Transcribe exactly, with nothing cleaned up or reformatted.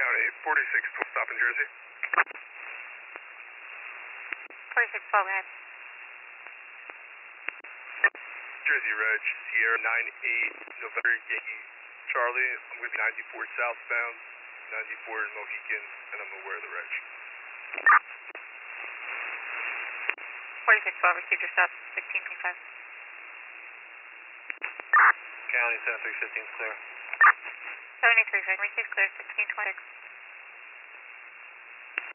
County, forty-six twelve, stop in Jersey. forty-six twelve, go ahead. Jersey Reg, Sierra nine eight, November Yankee Charlie. I'm going to be ninety-four southbound, ninety-four in Mohican, and I'm aware of the reg. forty-six twelve, received your stop, sixteen twenty-five. County seven three fifteen is clear. seventy-three, received clear, sixteen twenty-six.